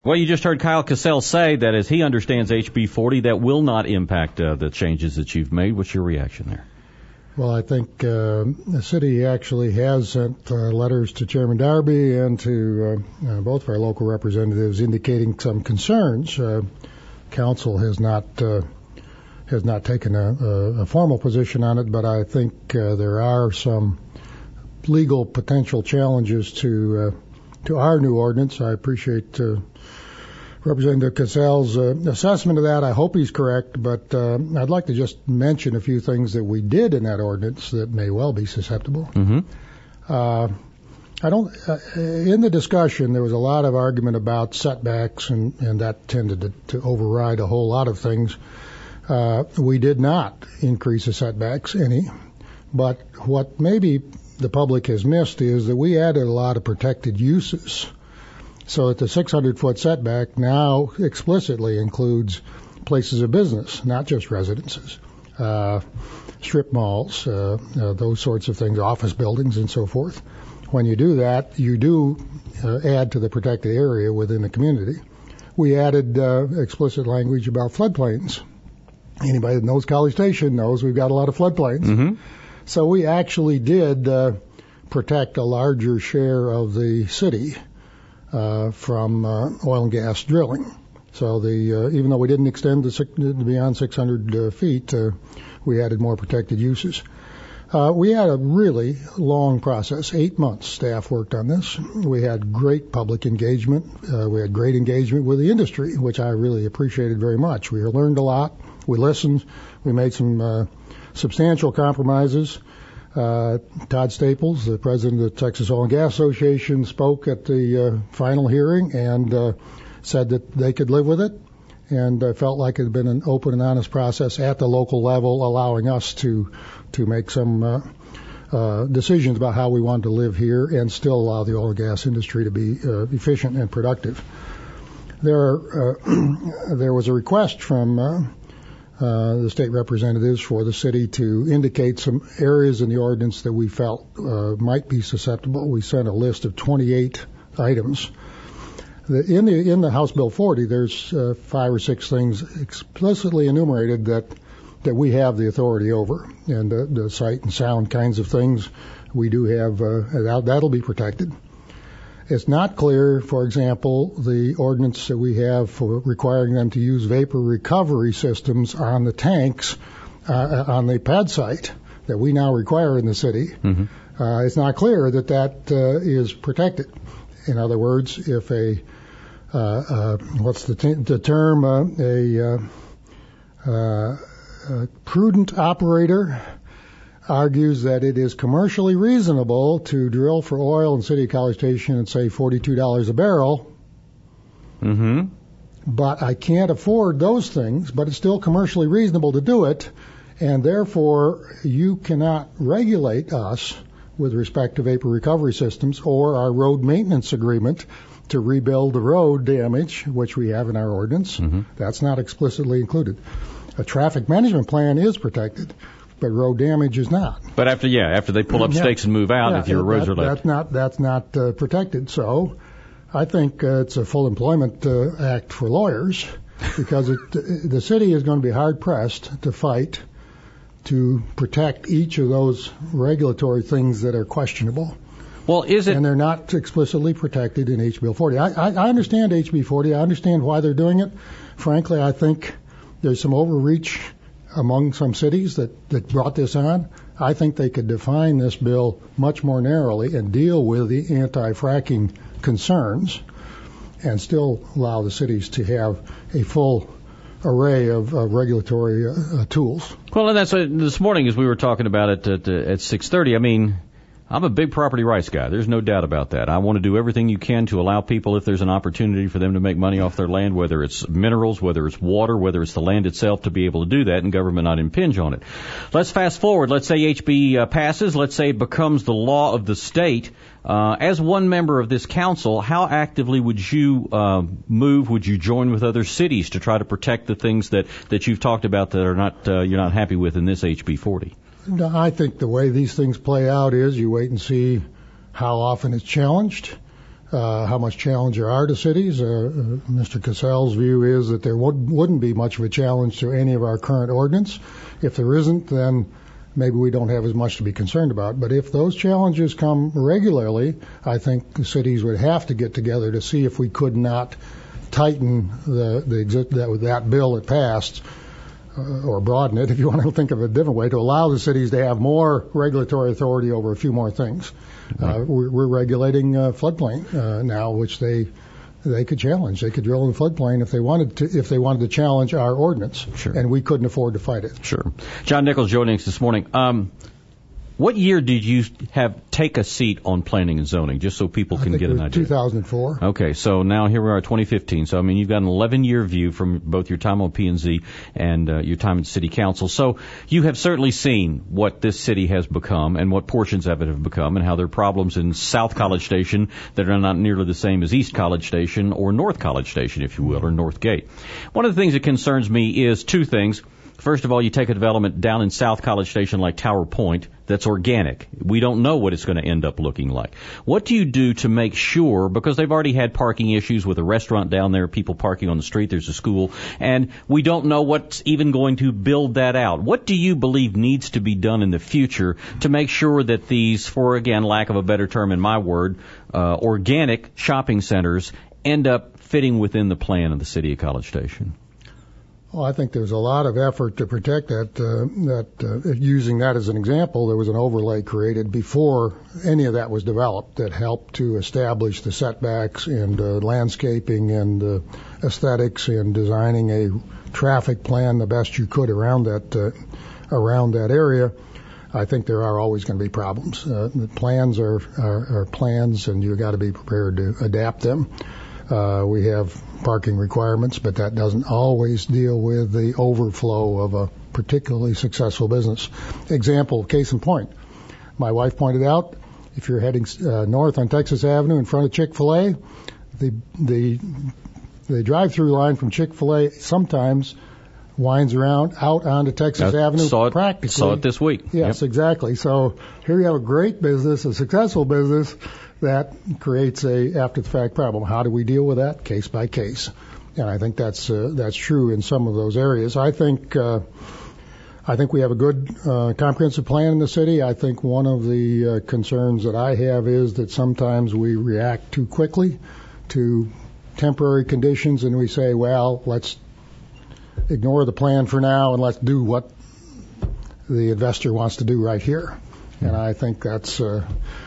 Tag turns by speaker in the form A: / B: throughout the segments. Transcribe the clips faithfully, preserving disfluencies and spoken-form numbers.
A: Well, you just heard Kyle Cassell say that as he understands H B forty, that will not impact uh, the changes that you've made. What's your reaction there?
B: Well, I think uh, the city actually has sent uh, letters to Chairman Darby and to uh, uh, both of our local representatives indicating some concerns. Uh, council has not uh, has not taken a, a, a formal position on it, but I think uh, there are some legal potential challenges to uh, to our new ordinance. I appreciate uh, Representative Cassell's uh, assessment of that. I hope he's correct, but uh, I'd like to just mention a few things that we did in that ordinance that may well be susceptible.
A: Mm-hmm.
B: Uh, I don't. Uh, in the discussion, there was a lot of argument about setbacks, and, and that tended to, to override a whole lot of things. Uh, we did not increase the setbacks any, but what maybe the public has missed is that we added a lot of protected uses. So that the six hundred foot setback now explicitly includes places of business, not just residences, uh, strip malls, uh, uh, those sorts of things, office buildings and so forth. When you do that, you do uh, add to the protected area within the community. We added uh, explicit language about floodplains. Anybody that knows College Station knows we've got a lot of floodplains.
A: Mm-hmm.
B: So we actually did uh, protect a larger share of the city Uh, from uh, oil and gas drilling. So the uh, even though we didn't extend the six, beyond six hundred uh, feet, uh, we added more protected uses. Uh, we had a really long process, eight months staff worked on this. We had great public engagement. Uh, we had great engagement with the industry, which I really appreciated very much. We learned a lot. We listened. We made some uh, substantial compromises. Uh, Todd Staples, the president of the Texas Oil and Gas Association, spoke at the uh, final hearing and uh, said that they could live with it, and uh, felt like it had been an open and honest process at the local level, allowing us to to make some uh, uh, decisions about how we wanted to live here and still allow the oil and gas industry to be uh, efficient and productive. There, uh, there was a request from uh, Uh, the state representatives for the city to indicate some areas in the ordinance that we felt uh, might be susceptible. We sent a list of twenty-eight items. The, in the in the House Bill forty, there's uh, five or six things explicitly enumerated that that we have the authority over, and uh, the sight and sound kinds of things we do have. Uh, that, that'll be protected. It's not clear, for example, the ordinance that we have for requiring them to use vapor recovery systems on the tanks uh, on the pad site that we now require in the city.
A: Mm-hmm.
B: Uh, it's not clear that that uh, is protected. In other words, if a uh, uh, what's the, t- the term uh, a, uh, uh, a prudent operator argues that it is commercially reasonable to drill for oil in City of College Station at, say, forty-two dollars a barrel.
A: Mm-hmm.
B: But I can't afford those things, but it's still commercially reasonable to do it, and therefore you cannot regulate us with respect to vapor recovery systems or our road maintenance agreement to rebuild the road damage, which we have in our ordinance.
A: Mm-hmm.
B: That's not explicitly included. A traffic management plan is protected, but road damage is not.
A: But after, yeah, after they pull up
B: yeah.
A: stakes and move out,
B: yeah,
A: if your roads
B: that,
A: are left.
B: That's not, that's not uh, protected. So I think uh, it's a full employment uh, act for lawyers, because it, the city is going to be hard-pressed to fight to protect each of those regulatory things that are questionable.
A: Well, is it?
B: And they're not explicitly protected in H B forty. I, I, I understand H B forty. I understand why they're doing it. Frankly, I think there's some overreach among some cities that, that brought this on. I think they could define this bill much more narrowly and deal with the anti-fracking concerns and still allow the cities to have a full array of, of regulatory uh, tools.
A: Well, and that's uh, this morning as we were talking about it at, uh, at six thirty. I mean, I'm a big property rights guy. There's no doubt about that. I want to do everything you can to allow people, if there's an opportunity for them to make money off their land, whether it's minerals, whether it's water, whether it's the land itself, to be able to do that and government not impinge on it. Let's fast forward. Let's say H B uh, passes. Let's say it becomes the law of the state. Uh, as one member of this council, how actively would you uh, move? Would you join with other cities to try to protect the things that, that you've talked about that are not uh, you're not happy with in this H B forty?
B: I think the way these things play out is you wait and see how often it's challenged. uh, how much challenge there are to cities. Uh, uh, Mister Cassell's view is that there would, wouldn't be much of a challenge to any of our current ordinance. If there isn't, then maybe we don't have as much to be concerned about. But if those challenges come regularly, I think the cities would have to get together to see if we could not tighten the, the that, that bill that passed, uh, or broaden it, if you want to think of it a different way, to allow the cities to have more regulatory authority over a few more things. Uh, we're, we're regulating uh, floodplain uh, now, which they they could challenge. They could drill in the floodplain if they wanted to. If they wanted to challenge our ordinance,
A: sure.
B: And we couldn't afford to fight it.
A: Sure. John Nichols joining us this morning. Um, What year did you have take a seat on planning and zoning, just so people can
B: I think
A: get
B: it was
A: an idea?
B: two thousand four.
A: Okay, so now here we are, twenty fifteen. So, I mean, you've got an eleven-year view from both your time on P and Z and uh, your time at City Council. So you have certainly seen what this city has become and what portions of it have become and how there are problems in South College Station that are not nearly the same as East College Station or North College Station, if you will, or North Gate. One of the things that concerns me is two things. First of all, you take a development down in South College Station like Tower Point that's organic. We don't know what it's going to end up looking like. What do you do to make sure, because they've already had parking issues with a restaurant down there, people parking on the street, there's a school, and we don't know what's even going to build that out. What do you believe needs to be done in the future to make sure that these, for again, lack of a better term in my word, uh, organic shopping centers end up fitting within the plan of the city of College Station?
B: Well, I think there's a lot of effort to protect that. Uh, that uh, using that as an example, there was an overlay created before any of that was developed that helped to establish the setbacks and uh, landscaping and uh, aesthetics and designing a traffic plan the best you could around that uh, around that area. I think there are always going to be problems. Uh, the plans are, are, are plans, and you've got to be prepared to adapt them. Uh, we have parking requirements, but that doesn't always deal with the overflow of a particularly successful business. Example, case in point, my wife pointed out, if you're heading uh, north on Texas Avenue in front of Chick-fil-A, the the the drive-through line from Chick-fil-A sometimes winds around out onto Texas
A: I
B: Avenue.
A: Saw it,
B: practically.
A: Saw it this week.
B: Yes, yep. Exactly. So here you have a great business, a successful business, that creates a after-the-fact problem. How do we deal with that? Case by case. And I think that's uh, that's true in some of those areas. I think uh, I think we have a good uh, comprehensive plan in the city. I think one of the uh, concerns that I have is that sometimes we react too quickly to temporary conditions, and we say, well, let's ignore the plan for now and let's do what the investor wants to do right here. And I think that's uh,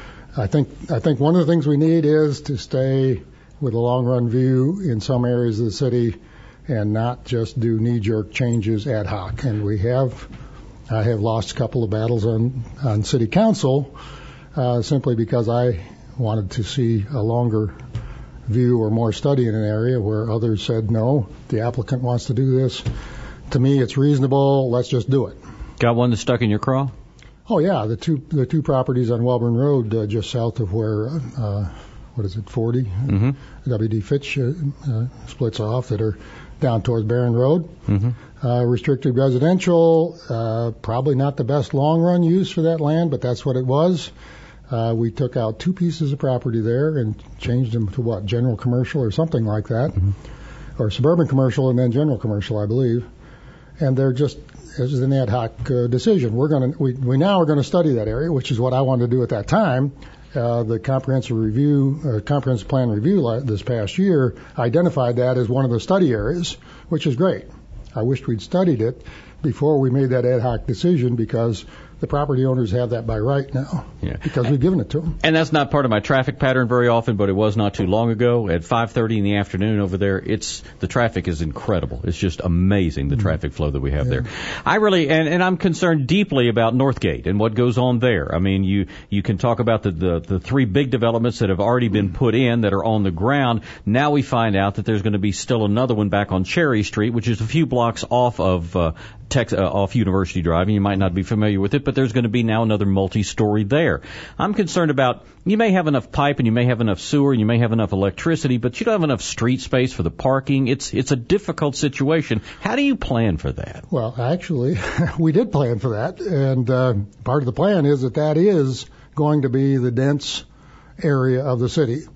B: I think I think one of the things we need is to stay with a long-run view in some areas of the city and not just do knee-jerk changes ad hoc. And we have, I have lost a couple of battles on, on city council uh, simply because I wanted to see a longer view or more study in an area where others said, no, the applicant wants to do this. To me, it's reasonable. Let's just do it.
A: Got one that's stuck in your craw?
B: Oh, yeah, the two the two properties on Welborn Road, uh, just south of where, uh, what is it, forty?
A: Mm-hmm.
B: W D. Fitch uh, uh, splits off that are down towards Barron Road.
A: Mm-hmm.
B: Uh, restricted residential, uh, probably not the best long-run use for that land, but that's what it was. Uh, we took out two pieces of property there and changed them to what, general commercial or something like that, mm-hmm. or suburban commercial and then general commercial, I believe. And they're just, as an ad hoc uh, decision. We're going to, we, we now are going to study that area, which is what I wanted to do at that time. Uh, the comprehensive review, uh, comprehensive plan review this past year identified that as one of the study areas, which is great. I wished we'd studied it before we made that ad hoc decision because the property owners have that by right now,
A: yeah.
B: because we've given it to them.
A: And that's not part of my traffic pattern very often, but it was not too long ago. At five thirty in the afternoon over there, it's the traffic is incredible. It's just amazing, the mm-hmm. traffic flow that we have yeah. there. I really, and, and I'm concerned deeply about Northgate and what goes on there. I mean, you, you can talk about the, the, the three big developments that have already been mm-hmm. put in that are on the ground. Now we find out that there's going to be still another one back on Cherry Street, which is a few blocks off of uh, Tex, uh, off University Drive, and you might not be familiar with it, but there's going to be now another multi-story there. I'm concerned about, you may have enough pipe and you may have enough sewer and you may have enough electricity, but you don't have enough street space for the parking. It's it's a difficult situation. How do you plan for that?
B: Well, actually, we did plan for that, and uh, part of the plan is that that is going to be the dense area of the city.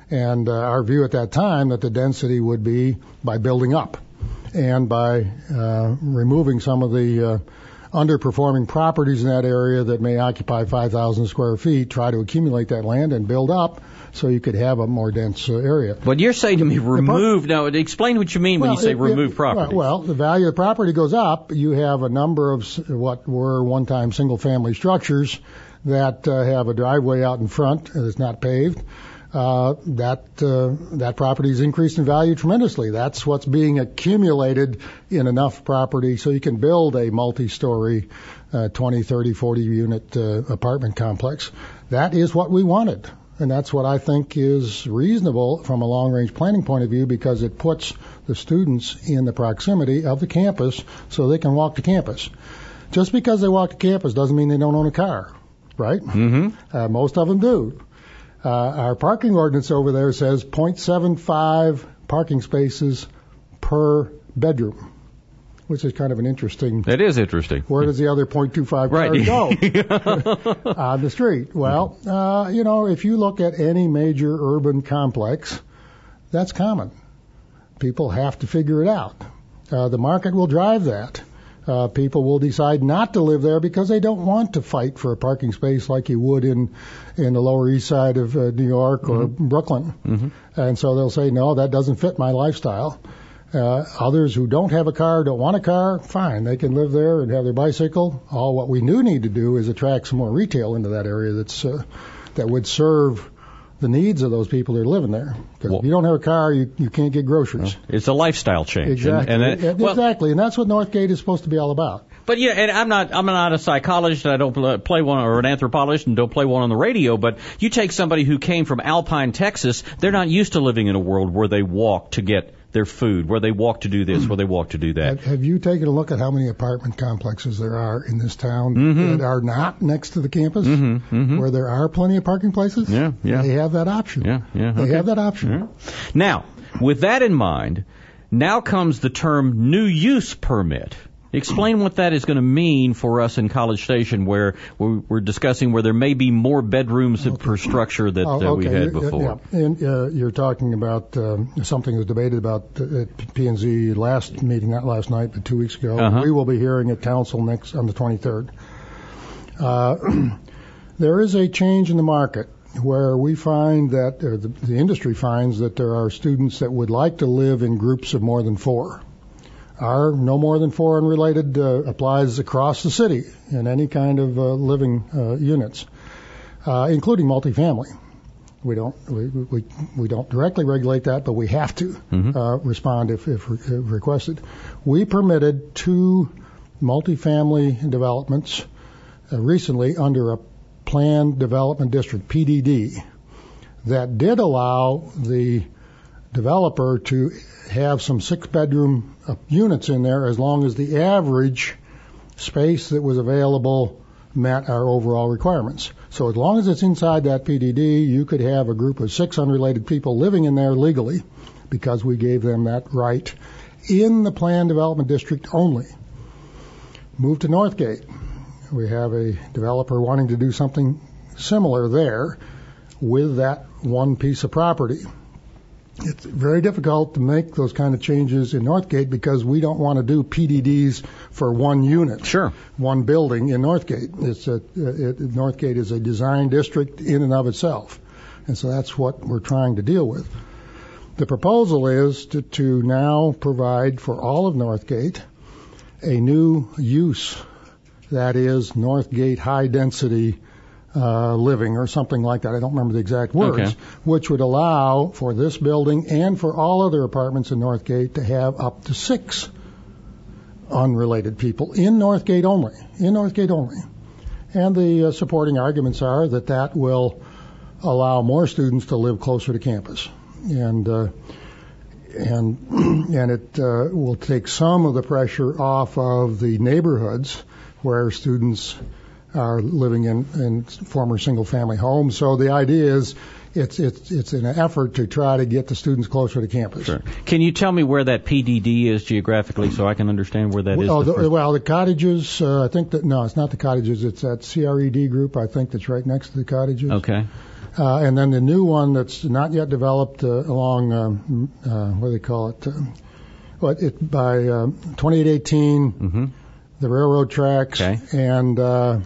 B: And uh, our view at that time that the density would be by building up and by uh, removing some of the uh, underperforming properties in that area that may occupy five thousand square feet, try to accumulate that land and build up so you could have a more dense uh, area.
A: But you're saying to me remove, now explain what you mean when
B: well,
A: you say
B: it,
A: remove
B: it,
A: property.
B: Well, the value of the property goes up. You have a number of what were one-time single-family structures that uh, have a driveway out in front that's not paved. Uh, that uh, that property is increased in value tremendously. That's what's being accumulated in enough property so you can build a multi-story uh, twenty, thirty, forty unit uh, apartment complex. That is what we wanted. And that's what I think is reasonable from a long-range planning point of view because it puts the students in the proximity of the campus so they can walk to campus. Just because they walk to campus doesn't mean they don't own a car, right?
A: Mm-hmm.
B: Uh, most of them do. Uh, our parking ordinance over there says zero point seven five parking spaces per bedroom, which is kind of an interesting.
A: That is interesting.
B: Where does the other zero point two five
A: right.
B: cars go? On the street. Well, uh, you know, if you look at any major urban complex, that's common. People have to figure it out. Uh, the market will drive that. Uh, people will decide not to live there because they don't want to fight for a parking space like you would in in the Lower East Side of uh, New York or mm-hmm. Brooklyn. Mm-hmm. And so they'll say, no, that doesn't fit my lifestyle. Uh, others who don't have a car, don't want a car, fine. They can live there and have their bicycle. All what we do need to do is attract some more retail into that area that's uh, that would serve the needs of those people that are living there. Because well, if you don't have a car, you, you can't get groceries.
A: Well, it's a lifestyle change.
B: Exactly.
A: And, and it, well,
B: exactly. And that's what Northgate is supposed to be all about.
A: But yeah, and I'm not I'm not a psychologist. I don't play one, or an anthropologist, and don't play one on the radio. But you take somebody who came from Alpine, Texas. They're not used to living in a world where they walk to get their food, where they walk to do this, where they walk to do that.
B: Have, have you taken a look at how many apartment complexes there are in this town
A: mm-hmm.
B: that are not next to the campus,
A: mm-hmm, mm-hmm.
B: where there are plenty of parking places?
A: Yeah, yeah.
B: They have that option.
A: Yeah, yeah.
B: They
A: okay.
B: have that option.
A: Yeah. Now, with that in mind, now comes the term new use permit. Explain what that is going to mean for us in College Station, where we're discussing where there may be more bedrooms okay. per structure that
B: oh,
A: uh,
B: okay.
A: we had before.
B: Yeah. And uh, you're talking about um, something that was debated about at P and Z last meeting, not last night, but two weeks ago.
A: Uh-huh.
B: We will be hearing at Council next on the twenty-third. Uh, there is a change in the market where we find that, or the, the industry finds that there are students that would like to live in groups of more than four. Our no more than four unrelated uh, applies across the city in any kind of uh, living uh, units, uh, including multifamily. We don't we, we we don't directly regulate that, but we have to mm-hmm. uh, respond if, if requested. We permitted two multifamily developments uh, recently under a planned development district, P D D, that did allow the developer to have some six-bedroom uh, units in there as long as the average space that was available met our overall requirements. So as long as it's inside that P D D, you could have a group of six unrelated people living in there legally because we gave them that right in the planned development district only. Move to Northgate. We have a developer wanting to do something similar there with that one piece of property. It's very difficult to make those kind of changes in Northgate because we don't want to do P D Ds for one unit,
A: sure,
B: one building in Northgate. It's a, it, Northgate is a design district in and of itself, and so that's what we're trying to deal with. The proposal is to, to now provide for all of Northgate a new use, that is Northgate high density Uh, living or something like that. I don't remember the exact words,
A: okay.
B: which would allow for this building and for all other apartments in Northgate to have up to six unrelated people in Northgate only, in Northgate only. And the uh, supporting arguments are that that will allow more students to live closer to campus. And uh, and and it uh, will take some of the pressure off of the neighborhoods where students are living in, in former single-family homes. So the idea is it's it's it's an effort to try to get the students closer to campus.
A: Sure. Can you tell me where that P D D is geographically so I can understand where that is?
B: Oh, the, well, the cottages, uh, I think that, no, it's not the cottages. It's that C R E D group, I think, that's right next to the cottages.
A: Okay.
B: Uh, and then the new one that's not yet developed uh, along, um, uh, what do they call it? Uh, what it by uh, twenty-eight eighteen,
A: Mm-hmm.
B: the railroad tracks,
A: Okay.
B: and uh,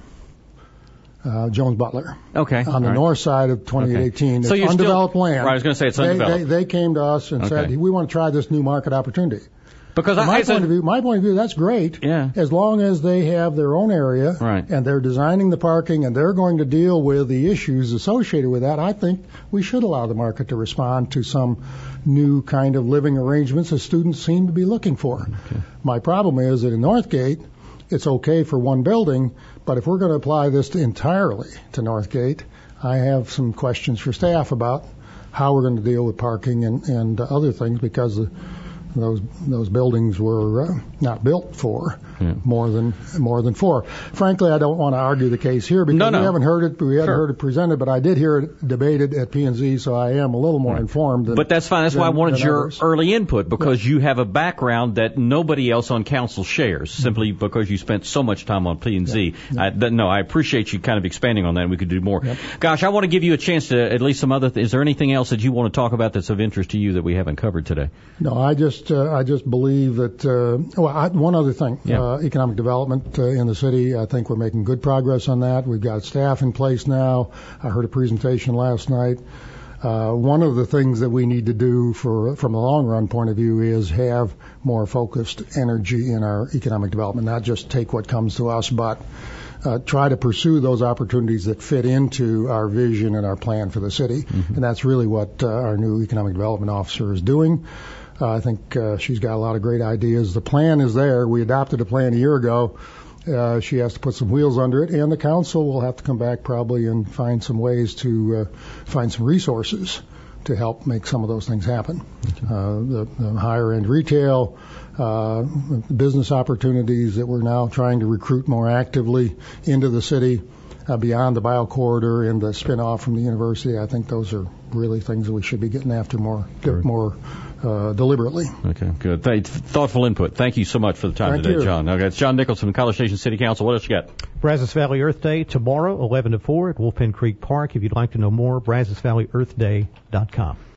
B: uh, Jones Butler.
A: Okay.
B: On the
A: All right.
B: north side of twenty-eight eighteen.
A: Okay. So
B: It's
A: you're
B: undeveloped
A: still,
B: land.
A: Right, I was going to say it's
B: they,
A: undeveloped.
B: They, they came to us and
A: Okay.
B: said, we want to try this new market opportunity.
A: Because
B: From
A: I,
B: my
A: as a-
B: point of view, my point of view, that's great.
A: Yeah.
B: As long as they have their own area,
A: Right.
B: and they're designing the parking, and they're going to deal with the issues associated with that, I think we should allow the market to respond to some new kind of living arrangements that students seem to be looking for.
A: Okay.
B: My problem is that in Northgate, it's okay for one building, but if we're going to apply this to entirely to Northgate, I have some questions for staff about how we're going to deal with parking and, and uh, other things, because the Those those buildings were uh, not built for
A: Yeah.
B: more than more than four. Frankly, I don't want to argue the case here because
A: No, no.
B: we haven't heard it. We haven't
A: Sure.
B: heard it presented, but I did hear it debated at P and Z, so I am a little more
A: Right.
B: informed. Than,
A: But that's fine. That's why I
B: than-
A: wanted
B: than
A: your
B: others.
A: early input, because you have a background that nobody else on council shares,
B: Mm-hmm.
A: simply because you spent so much time on P and Z. I, th- no, I appreciate you kind of expanding on that. We could do more.
B: Yep.
A: Gosh, I want to give you a chance to at least some other. Th- is there anything else that you want to talk about that's of interest to you that we haven't covered today?
B: No, I just uh, I just believe that. Uh, well, I, one other thing,
A: Yeah.
B: uh, economic development uh, in the city. I think we're making good progress on that. We've got staff in place now. I heard a presentation last night. Uh, one of the things that we need to do for from a long run point of view is have more focused energy in our economic development, not just take what comes to us, but uh, try to pursue those opportunities that fit into our vision and our plan for the city. Mm-hmm. And that's really what uh, our new economic development officer is doing. Uh, I think uh, she's got a lot of great ideas. The plan is there. We adopted a plan a year ago. Uh, she has to put some wheels under it, and the council will have to come back probably and find some ways to uh, find some resources to help make some of those things happen. Okay. Uh, the, the higher end retail, uh, business opportunities that we're now trying to recruit more actively into the city, uh, beyond the bio corridor and the spin-off from the university. I think those are really things that we should be getting after more,
A: Sure.
B: more uh, deliberately.
A: Okay, good. Th- thoughtful input. Thank you so much for the time
B: Thank
A: today,
B: you.
A: John. Okay, it's John Nichols from College Station City Council. What else you got?
C: Brazos Valley Earth Day tomorrow, eleven to four at Wolfpen Creek Park. If you'd like to know more, brazos valley earth day dot com.